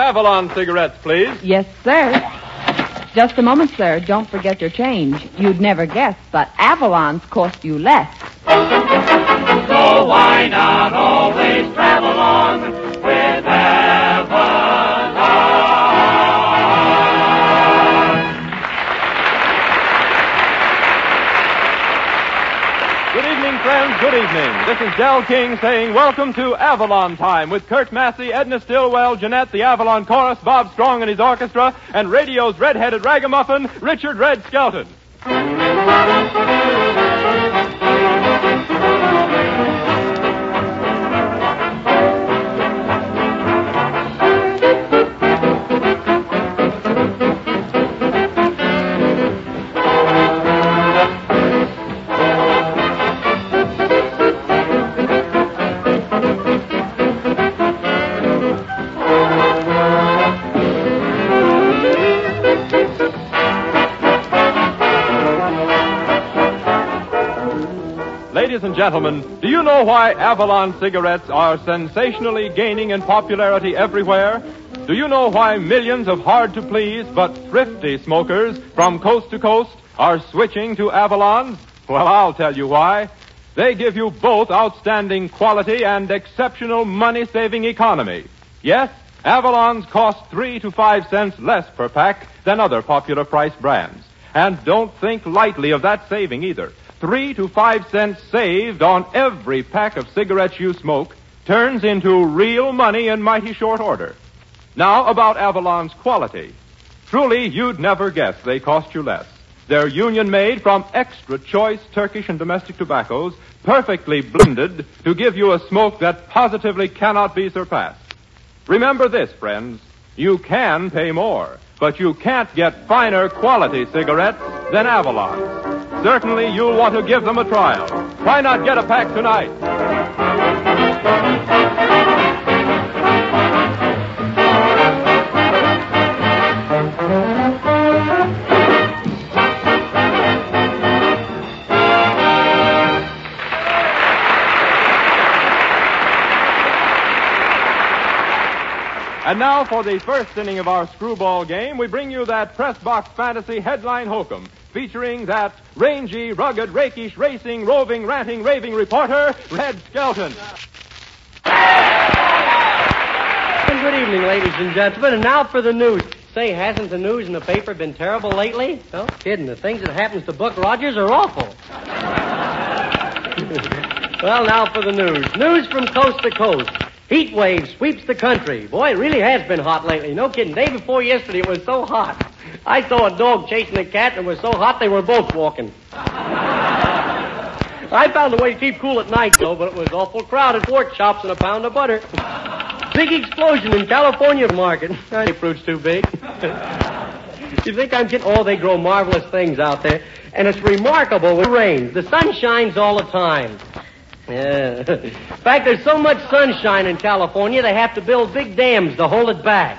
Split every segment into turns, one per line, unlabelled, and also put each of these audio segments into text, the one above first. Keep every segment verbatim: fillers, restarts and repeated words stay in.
Avalon cigarettes, please.
Yes, sir. Just a moment, sir. Don't forget your change. You'd never guess, but Avalons cost you less.
So why not always travel on with Avalon?
Good evening, friends. Good evening. This is Del King saying welcome to Avalon Time with Kurt Massey, Edna Stillwell, Jeanette, the Avalon Chorus, Bob Strong and his orchestra, and radio's red-headed ragamuffin, Richard Red Skelton. Ladies and gentlemen, do you know why Avalon cigarettes are sensationally gaining in popularity everywhere? Do you know why millions of hard-to-please but thrifty smokers from coast to coast are switching to Avalon? Well, I'll tell you why. They give you both outstanding quality and exceptional money-saving economy. Yes, Avalons cost three to five cents less per pack than other popular price brands. And don't think lightly of that saving either. Three to five cents saved on every pack of cigarettes you smoke turns into real money in mighty short order. Now about Avalon's quality. Truly, you'd never guess they cost you less. They're union-made from extra choice Turkish and domestic tobaccos, perfectly blended to give you a smoke that positively cannot be surpassed. Remember this, friends. You can pay more, but you can't get finer quality cigarettes than Avalon. Certainly, you'll want to give them a trial. Why not get a pack tonight? And now for the first inning of our screwball game, we bring you that press box fantasy headline hokum, featuring that rangy, rugged, rakish, racing, roving, ranting, raving reporter, Red Skelton.
Good evening, ladies and gentlemen, and now for the news. Say, hasn't the news in the paper been terrible lately? No kidding. The things that happens to Buck Rogers are awful. Well, now for the news. News from coast to coast. Heat wave sweeps the country. Boy, it really has been hot lately. No kidding. Day before yesterday, it was so hot. I saw a dog chasing a cat, and it was so hot they were both walking. I found a way to keep cool at night, though, but it was awful crowded. Pork chops and a pound of butter. Big explosion in California market. The fruit's too big. You think I'm kidding? Oh, they grow marvelous things out there. And it's remarkable when it rains. The sun shines all the time. Yeah. In fact, there's so much sunshine in California, they have to build big dams to hold it back.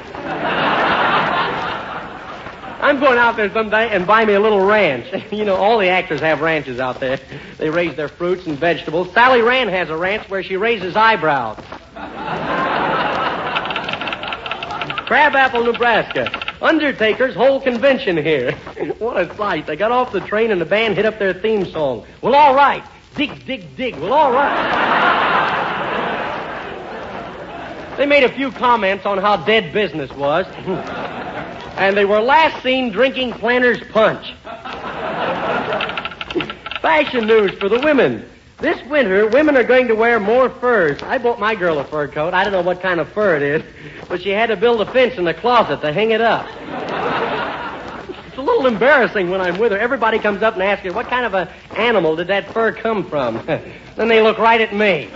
I'm going out there someday and buy me a little ranch. You know, all the actors have ranches out there. They raise their fruits and vegetables. Sally Rand has a ranch where she raises eyebrows. Crabapple, Nebraska. Undertaker's whole convention here. What a sight. They got off the train and the band hit up their theme song. Well, all right. Dig, dig, dig. Well, all right. They made a few comments on how dead business was. And they were last seen drinking Planter's Punch. Fashion news for the women. This winter, women are going to wear more furs. I bought my girl a fur coat. I don't know what kind of fur it is, but she had to build a fence in the closet to hang it up. It's a little embarrassing when I'm with her. Everybody comes up and asks her, what kind of an animal did that fur come from? Then they look right at me.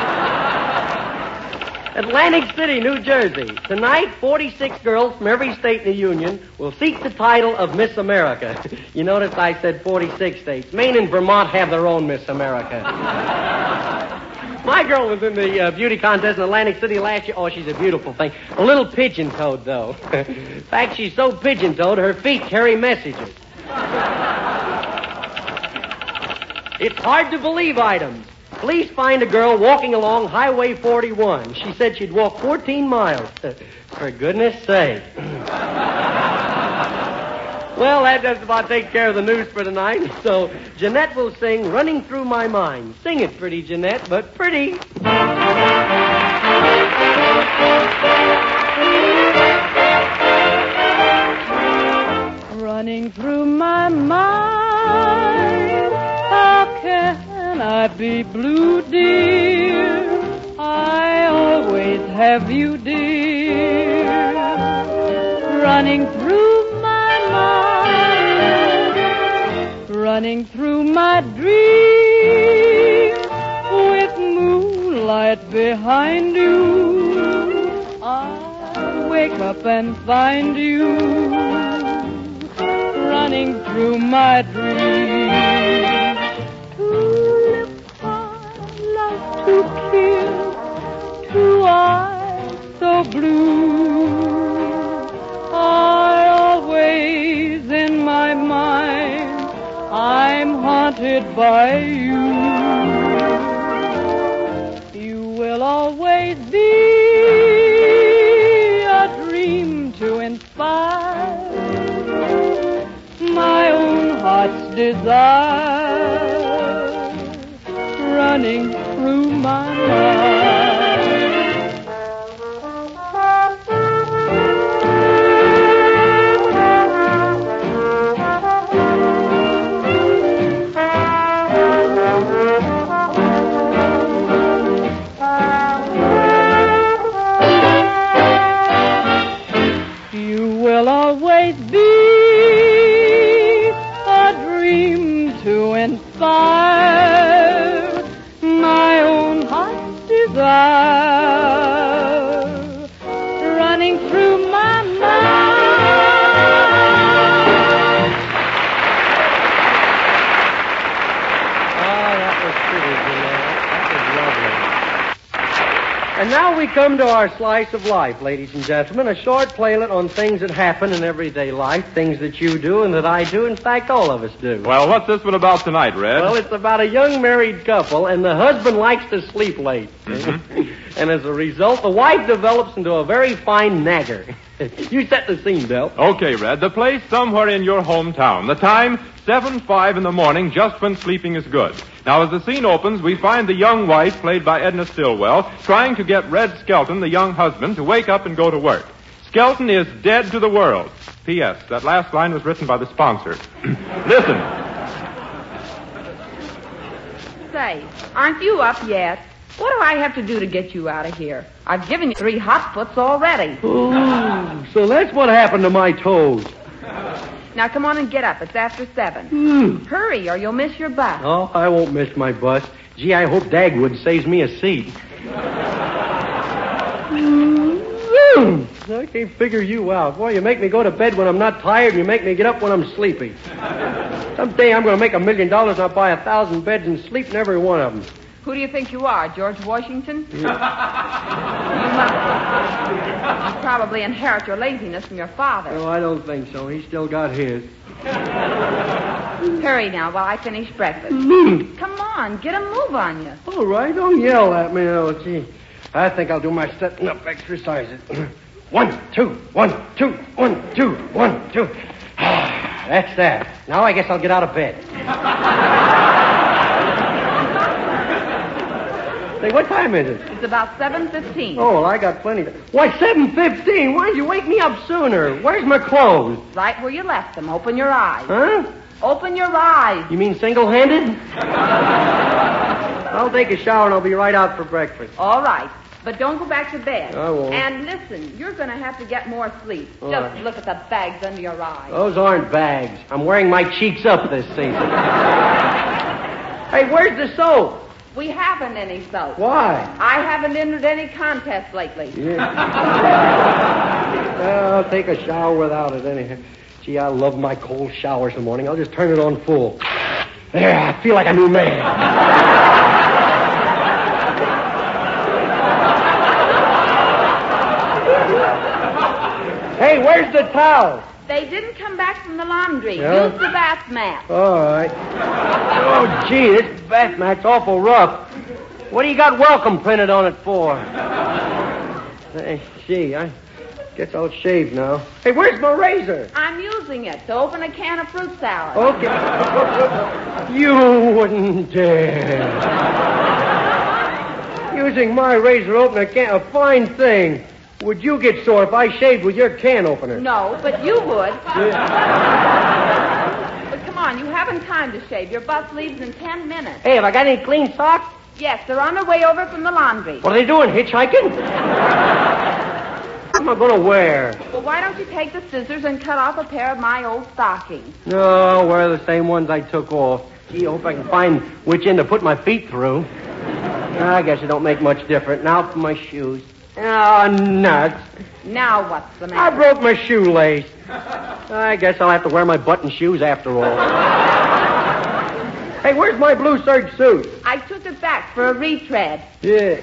Atlantic City, New Jersey. Tonight, forty-six girls from every state in the Union will seek the title of Miss America. You notice I said forty-six states. Maine and Vermont have their own Miss America. My girl was in the uh, beauty contest in Atlantic City last year. Oh, she's a beautiful thing. A little pigeon-toed, though. In fact, she's so pigeon-toed, her feet carry messages. It's hard to believe items. Police find a girl walking along Highway forty-one. She said she'd walk fourteen miles. For goodness sake. Well, that just about takes care of the news for tonight. So Jeanette will sing Running Through My Mind. Sing it, pretty Jeanette, but pretty.
Running through my mind, how can I be blue, dear? I always have you, dear. Running through my mind, running through my dreams, with moonlight behind you, I wake up and find you. Running through my dreams, two lips I love to kiss, two eyes so blue are always in my mind. I'm haunted by you. You will always be a dream to inspire my own heart's desire, running through my mind. You will always be to inspire my own heart's desire, running through my mind.
Ah, that was pretty, Jeanette. That was lovely. And now we come to our slice of life, ladies and gentlemen, a short playlet on things that happen in everyday life, things that you do and that I do, in fact, all of us do.
Well, what's this one about tonight, Red?
Well, it's about a young married couple, and the husband likes to sleep late.
Mm-hmm.
And as a result, the wife develops into a very fine nagger. You set the scene, Del.
Okay, Red. The place somewhere in your hometown. The time, seven five in the morning, just when sleeping is good. Now, as the scene opens, we find the young wife, played by Edna Stillwell, trying to get Red Skelton, the young husband, to wake up and go to work. Skelton is dead to the world. P S. That last line was written by the sponsor. Listen.
Say, aren't you up yet? What do I have to do to get you out of here? I've given you three hot foots already.
Oh, so that's what happened to my toes.
Now, come on and get up. It's after seven.
Mm.
Hurry, or you'll miss your bus.
Oh, I won't miss my bus. Gee, I hope Dagwood saves me a seat. Mm. I can't figure you out. Boy, you make me go to bed when I'm not tired, and you make me get up when I'm sleepy. Someday I'm going to make a million dollars and I'll buy a thousand beds and sleep in every one of them.
Who do you think you are, George Washington?
Yeah.
You must. You probably inherit your laziness from your father.
Oh, I don't think so. He's still got his.
Hurry now while I finish breakfast.
Mm.
Come on, get a move on you.
All right, don't yell at me. Oh, gee. I think I'll do my setting up exercises. One, two, one, two, one, two, one, two. That's that. Now I guess I'll get out of bed. Say, what time is it?
It's about seven fifteen.
Oh, well, I got plenty of... Why, seven fifteen? Why'd you wake me up sooner? Where's my clothes?
Right where you left them. Open your eyes.
Huh?
Open your eyes.
You mean single-handed? I'll take a shower and I'll be right out for breakfast.
All right. But don't go back to bed.
I won't.
And listen, you're going to have to get more sleep.
All
Just
right.
look at the bags under your eyes.
Those aren't bags. I'm wearing my cheeks up this season. Hey, where's the soap?
We haven't any soap.
Why?
I haven't entered any contests lately.
Yeah. Well, I'll take a shower without it anyhow. Gee, I love my cold showers in the morning. I'll just turn it on full. There, I feel like a new man. Hey, where's the towel?
They didn't come back from the laundry.
Yeah?
Use the bath mat.
All right. Oh, gee, this bath mat's awful rough. What do you got welcome printed on it for? Hey, gee, I guess I'll shave now. Hey, where's my razor?
I'm using it to open a can of fruit salad.
Okay. You wouldn't dare. Using my razor to open a can, a fine thing. Would you get sore if I shaved with your can opener?
No, but you would. But come on, you haven't time to shave. Your bus leaves in ten minutes.
Hey, have I got any clean socks?
Yes, they're on their way over from the laundry.
What are they doing, hitchhiking? What am I going to wear?
Well, why don't you take the scissors and cut off a pair of my old stockings?
No, I'll wear the same ones I took off. Gee, I hope I can find which end to put my feet through. I guess it don't make much difference. Now for my shoes. Oh, nuts.
Now what's the
I
matter?
broke my shoelace. I guess I'll have to wear my button shoes after all. Hey, where's my blue serge suit?
I took it back for a retread.
Yeah.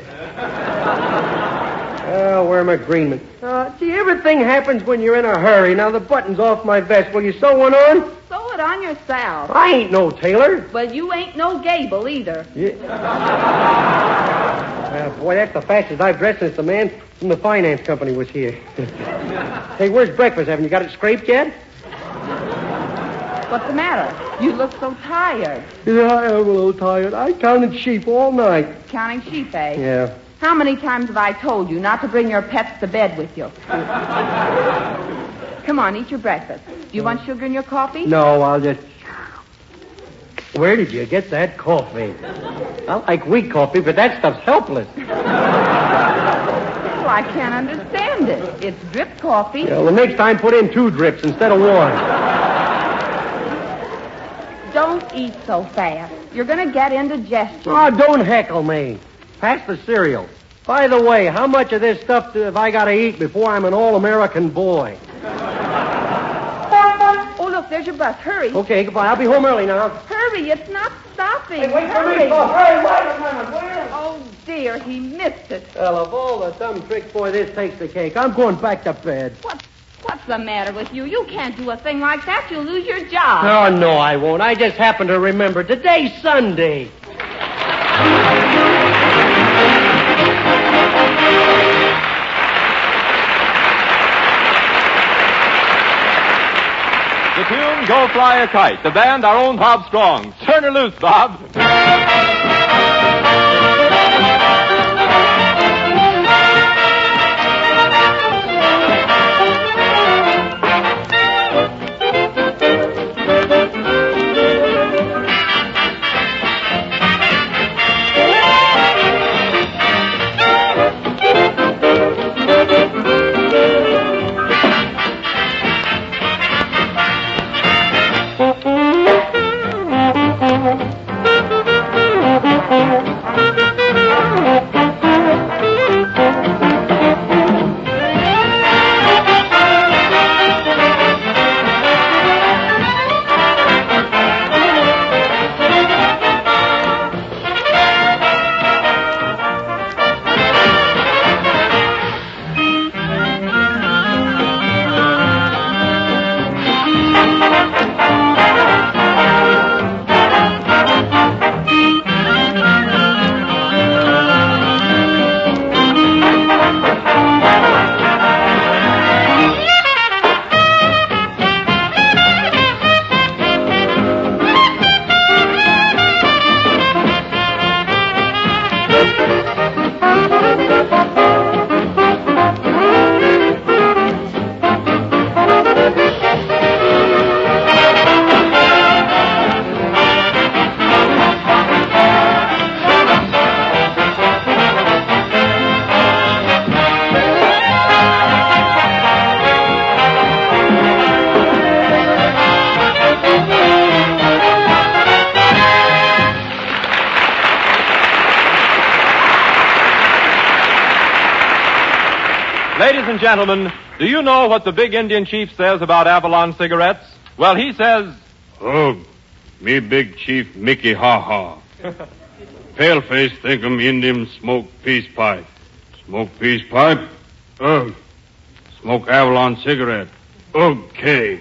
I'll wear my green one. Uh, see, everything happens when you're in a hurry. Now the button's off my vest. Will you sew one on?
Sew it on yourself.
I ain't no tailor.
Well, you ain't no Gable either.
Yeah. Uh, boy, that's the fastest I've dressed since the man from the finance company was here. Hey, where's breakfast? Haven't you got it scraped yet?
What's the matter? You look so tired.
Yeah, I am a little tired. I counted sheep all night.
Counting sheep, eh?
Yeah.
How many times have I told you not to bring your pets to bed with you? Come on, eat your breakfast. Do you want sugar in your coffee?
No, I'll just... Where did you get that coffee? I like weak coffee, but that stuff's helpless.
Well, I can't understand it. It's drip coffee.
Yeah, well, the next time put in two drips instead of one.
Don't eat so fast. You're going to get indigestion.
Oh, don't heckle me. Pass the cereal. By the way, how much of this stuff have I got to eat before I'm an all-American boy?
Oh, look, there's your bus. Hurry.
Okay, goodbye. I'll be home early now.
Hurry, it's not stopping.
Hey, wait for
Hurry.
me, Bob. Hurry, wait a minute. Where?
Oh, dear, he missed it.
Well, of all the dumb tricks, boy, this takes the cake. I'm going back to bed.
What? What's the matter with you? You can't do a thing like that. You'll lose your job.
Oh, no, I won't. I just happen to remember. Today's Sunday.
The tune, Go Fly a Kite. The band, our own Bob Strong. Turn her loose, Bob. Ladies and gentlemen, do you know what the big Indian chief says about Avalon cigarettes? Well, he says...
Oh, me big chief Mickey Ha-Ha. Paleface think 'em Indian smoke peace pipe. Smoke peace pipe? Oh, smoke Avalon cigarette. Okay.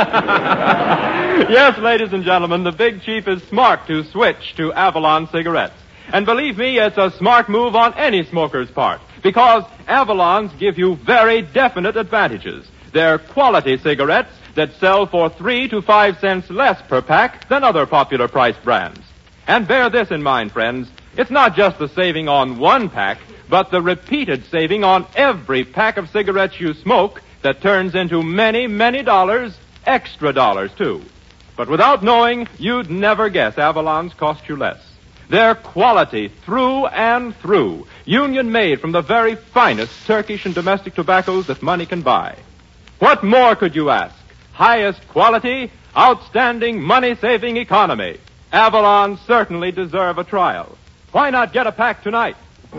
Yes, ladies and gentlemen, the Big Chief is smart to switch to Avalon cigarettes. And believe me, it's a smart move on any smoker's part, because Avalons give you very definite advantages. They're quality cigarettes that sell for three to five cents less per pack than other popular price brands. And bear this in mind, friends. It's not just the saving on one pack, but the repeated saving on every pack of cigarettes you smoke that turns into many, many dollars, extra dollars, too. But without knowing, you'd never guess Avalons cost you less. They're quality through and through, union-made from the very finest Turkish and domestic tobaccos that money can buy. What more could you ask? Highest quality, outstanding money-saving economy. Avalon certainly deserve a trial. Why not get a pack tonight?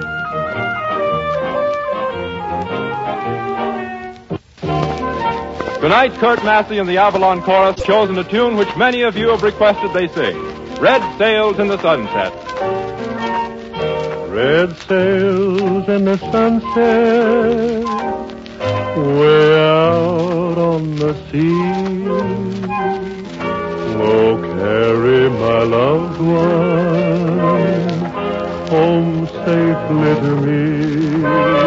Tonight, Kurt Massey and the Avalon Chorus chosen a tune which many of you have requested they sing. Red Sails in the Sunset.
Red sails in the sunset, way out on the sea. Oh, carry my loved one home safely to me.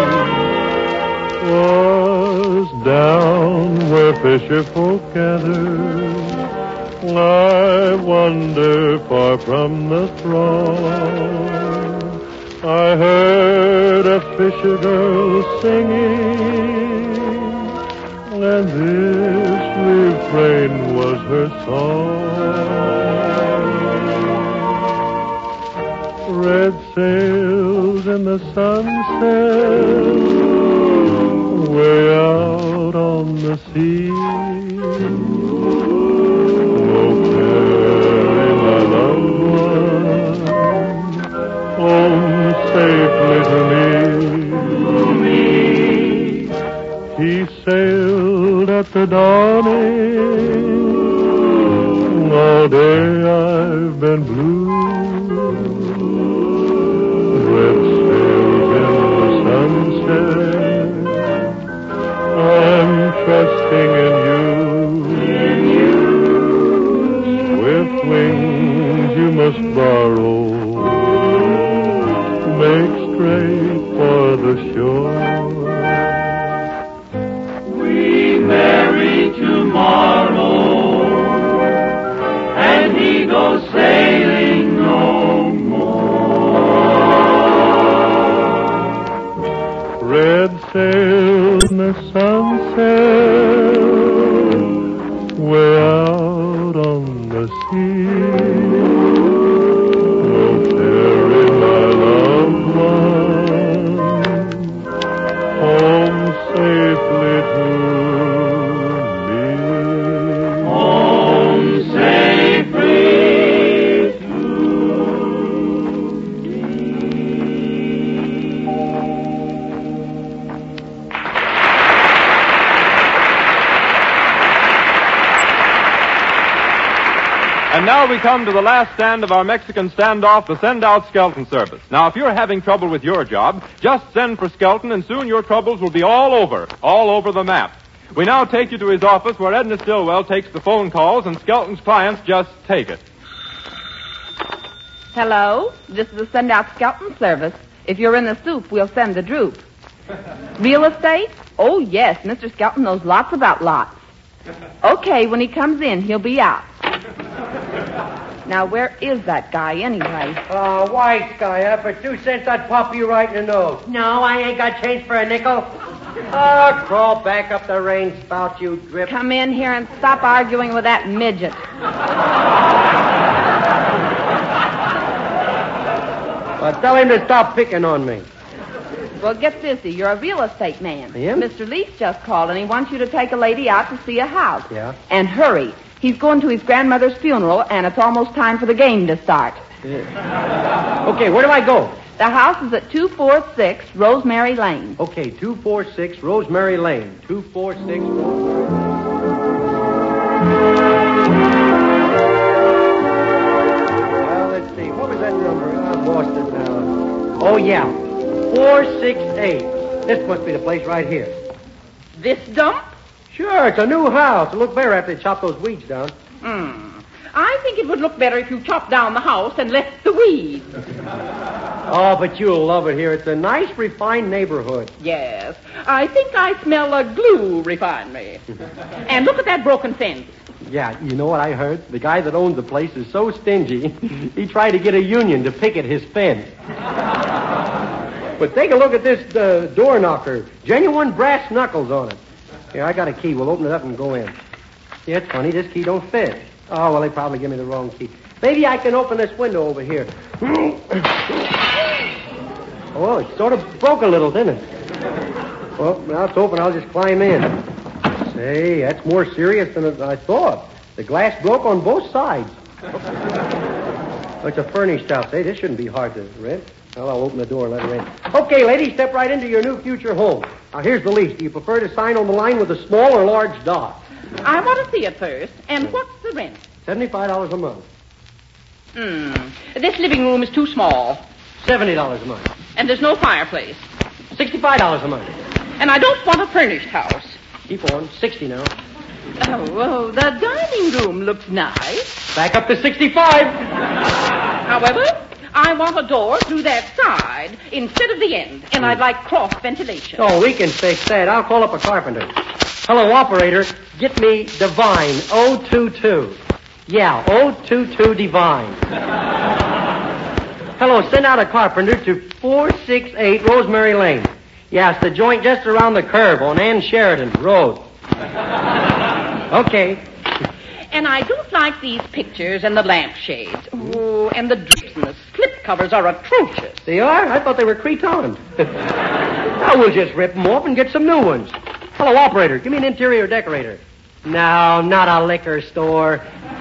Was down where fisher folk gather, I wander far from the throng. I heard a fisher girl singing, and this refrain was her song. Red sails in the sunset, way out on the sea. Oh, carry my loved one home safely to me. He sailed at the dawning. All day I've been blue. Red sails in the sunset, I'm trusting in you. In you. With wings you must borrow, make straight for the shore.
We marry tomorrow, and he goes sailing no more.
Red sails in the sunset, way out on the sea. Oh, carry my loved one home safely to me.
Home safely to
And now we come to the last stand of our Mexican standoff, the send-out Skelton service. Now, if you're having trouble with your job, just send for Skelton, and soon your troubles will be all over, all over the map. We now take you to his office, where Edna Stillwell takes the phone calls, and Skelton's clients just take it.
Hello? This is the send-out Skelton service. If you're in the soup, we'll send the droop. Real estate? Oh, yes. Mister Skelton knows lots about lots. Okay, when he comes in, he'll be out. Now, where is that guy, anyway?
Uh, why, Sky? For two cents, I'd pop you right in the nose. No, I ain't got change for a nickel. Oh, crawl back up the rain spout, you drip.
Come in here and stop arguing with that midget.
Well, tell him to stop picking on me.
Well, get busy. You're a real estate man.
I am?
Mister Leach just called, and he wants you to take a lady out to see a house.
Yeah?
And hurry. He's going to his grandmother's funeral, and it's almost time for the game to start.
Okay, where do I go?
The house is at two forty-six Rosemary Lane.
Okay, two forty-six Rosemary Lane. two forty-six Rosemary. Well, let's see. What was that number? I lost it now. Oh, yeah. four six eight. This must be the place right here.
This dump?
Sure, it's a new house. It'll look better after they chop those weeds down.
Hmm. I think it would look better if you chopped down the house and left the weeds.
Oh, but you'll love it here. It's a nice, refined neighborhood.
Yes. I think I smell a glue refinery. And look at that broken fence.
Yeah, you know what I heard? The guy that owns the place is so stingy, he tried to get a union to picket his fence. But take a look at this uh, door knocker. Genuine brass knuckles on it. Here, I got a key. We'll open it up and go in. Yeah, it's funny. This key don't fit. Oh, well, they probably give me the wrong key. Maybe I can open this window over here. Oh, it sort of broke a little, didn't it? Well, now it's open. I'll just climb in. Say, that's more serious than I thought. The glass broke on both sides. Oh, it's a furnished house. Hey, this shouldn't be hard to rent. Well, I'll open the door and let her in. Okay, lady, step right into your new future home. Now, here's the lease. Do you prefer to sign on the line with a small or large dot?
I want to see it first. And what's the rent?
seventy-five dollars a month.
Hmm. This living room is too small.
seventy dollars a month.
And there's no fireplace.
sixty-five dollars a month.
And I don't want a furnished house.
Keep on. sixty now.
Oh, oh, the dining room looks nice.
Back up to sixty-five.
However, I want a door through that side instead of the end, and I'd like cross ventilation.
Oh, we can fix that. I'll call up a carpenter. Hello, operator. Get me Divine oh two two. Yeah, oh two two Divine. Hello, send out a carpenter to four six eight Rosemary Lane. Yeah, it's the joint just around the curve on Ann Sheridan Road. Okay.
And I don't like these pictures and the lampshades. Oh, and the drips and the slip covers are atrocious.
They are? I thought they were cretoned. Now we'll just rip them off and get some new ones. Hello, operator. Give me an interior decorator. No, not a liquor store.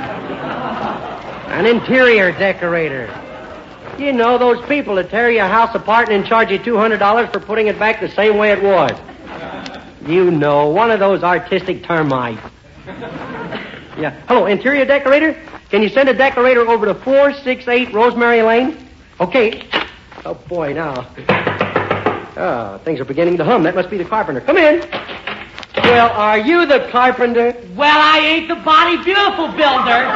An interior decorator. You know, those people that tear your house apart and then charge you two hundred dollars for putting it back the same way it was. You know, one of those artistic termites. Yeah. Hello, interior decorator? Can you send a decorator over to four six eight Rosemary Lane? Okay. Oh, boy, now. Oh, things are beginning to hum. That must be the carpenter. Come in. Well, are you the carpenter?
Well, I ain't the body beautiful builder.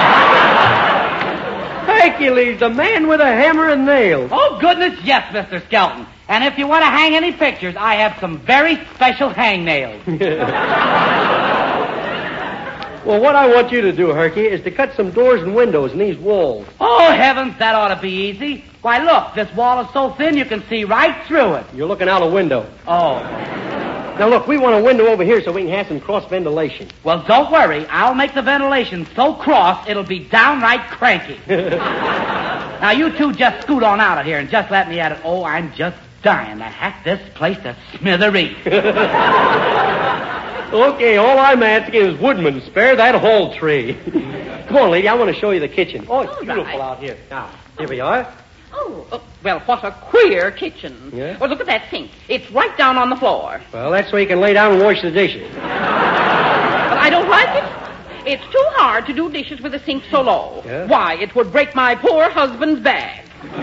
Hercules, the man with a hammer and nails.
Oh, goodness, yes, Mister Skelton. And if you want to hang any pictures, I have some very special hangnails.
Well, what I want you to do, Herky, is to cut some doors and windows in these walls.
Oh, heavens, that ought to be easy. Why, look, this wall is so thin you can see right through it.
You're looking out a window.
Oh.
Now, look, we want a window over here so we can have some cross ventilation.
Well, don't worry. I'll make the ventilation so cross it'll be downright cranky. Now, you two just scoot on out of here and just let me at it. Oh, I'm just dying to hack this place to smithereens.
Okay, all I'm asking is woodman, spare that whole tree. Come on, lady, I want to show you the kitchen. Oh, it's
All
beautiful
right.
out here. Now, here we are.
Oh, uh, well, what a queer kitchen.
Yeah?
Well, look at that sink. It's right down on the floor.
Well, that's so you can lay down and wash the dishes.
But I don't like it. It's too hard to do dishes with a sink so low.
Yeah?
Why, it would break my poor husband's back.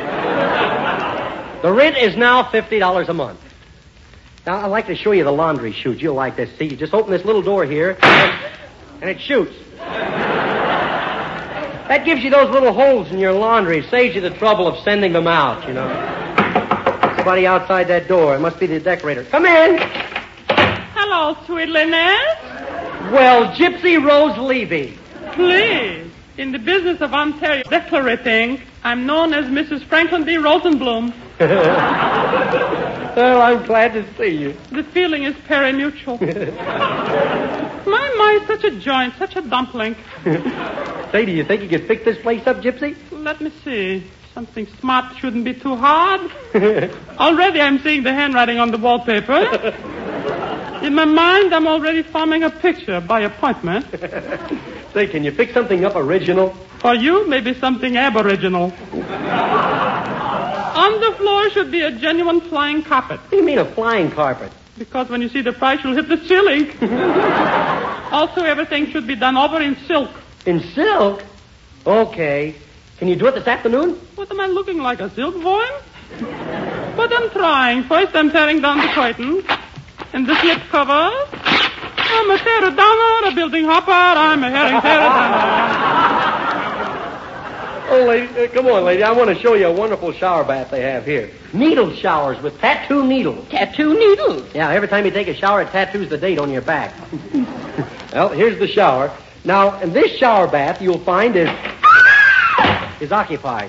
The rent is now fifty dollars a month. Now, I'd like to show you the laundry chute. You'll like this. See, you just open this little door here, and, and it shoots. That gives you those little holes in your laundry. It saves you the trouble of sending them out, you know. Somebody outside that door. It must be the decorator. Come in.
Hello, sweet Lynette.
Well, Gypsy Rose Levy.
Please. In the business of Ontario decorating, I'm known as Missus Franklin D. Rosenblum.
Well, I'm glad to see you.
The feeling is pari-mutual. My, my, such a joint, such a dumpling.
Say, do you think you could fix this place up, Gypsy?
Let me see. Something smart shouldn't be too hard. Already I'm seeing the handwriting on the wallpaper. In my mind, I'm already forming a picture by appointment.
Say, can you fix something up original?
For you, maybe something aboriginal. On the floor should be a genuine flying carpet.
What do you mean a flying carpet?
Because when you see the price, you'll hit the ceiling. Also, everything should be done over in silk.
In silk? Okay. Can you do it this afternoon?
What am I looking like, a silk worm? But I'm trying. First, I'm tearing down the curtains and the slip covers. I'm a tear down, a building hopper. I'm a herring tear down.
Oh, lady, uh, come on, lady. I want to show you a wonderful shower bath they have here. Needle showers with tattoo needles.
Tattoo needles.
Yeah, every time you take a shower, it tattoos the date on your back. Well, here's the shower. Now, in this shower bath, you'll find is is occupied.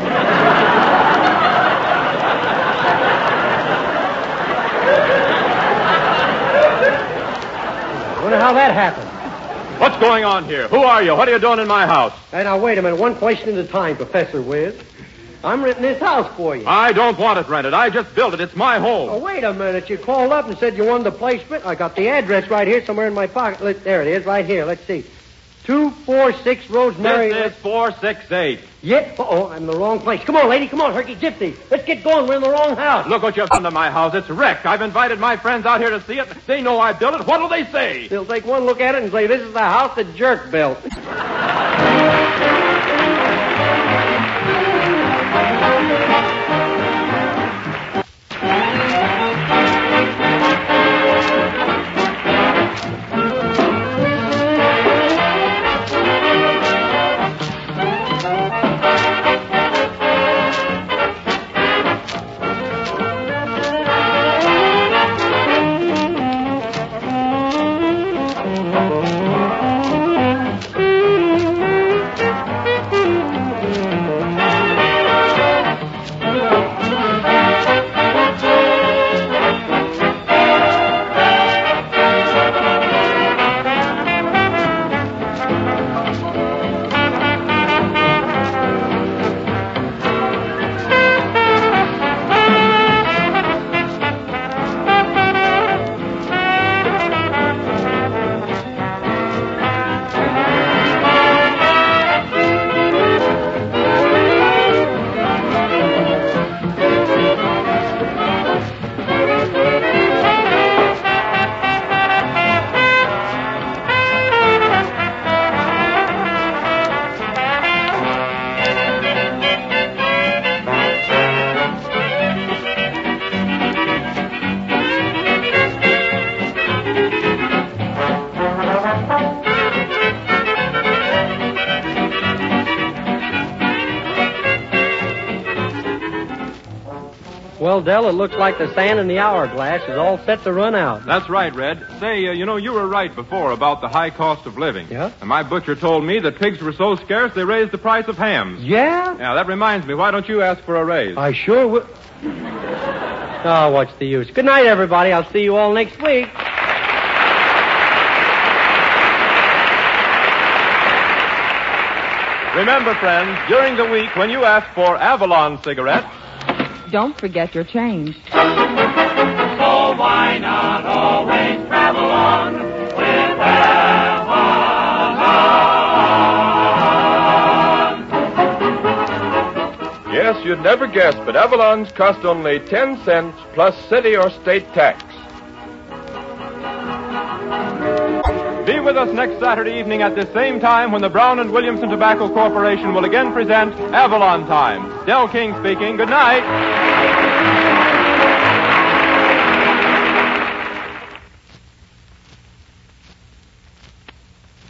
I wonder how that happened.
What's going on here? Who are you? What are you doing in my house?
Hey, now, wait a minute. One question at a time, Professor Wiz. I'm renting this house for you.
I don't want it rented. I just built it. It's my home.
Oh, wait a minute. You called up and said you wanted the placement. I got the address right here somewhere in my pocket. Let, there it is, right here. Let's see. two forty-six Rosemary...
This is four six eight.
Yeah. Uh-oh, I'm in the wrong place. Come on, lady. Come on, Herky Gypsy. Let's get going. We're in the wrong house.
Look what you've done to my house. It's wrecked. I've invited my friends out here to see it. They know I built it. What'll they say?
They'll take one look at it and say, this is the house that Jerk built. Well, Dell, it looks like the sand in the hourglass is all set to run out.
That's right, Red. Say, uh, you know, you were right before about the high cost of living.
Yeah?
And my butcher told me that pigs were so scarce they raised the price of hams.
Yeah?
Yeah, that reminds me. Why don't you ask for a raise?
I sure will. Oh, what's the use? Good night, everybody. I'll see you all next week.
Remember, friends, during the week when you ask for Avalon cigarettes,
don't forget your change.
So why not always travel on with Avalon?
Yes, you'd never guess, but Avalons cost only ten cents plus city or state tax.
Be with us next Saturday evening at this same time when the Brown and Williamson Tobacco Corporation will again present Avalon Time. Del King speaking. Good night.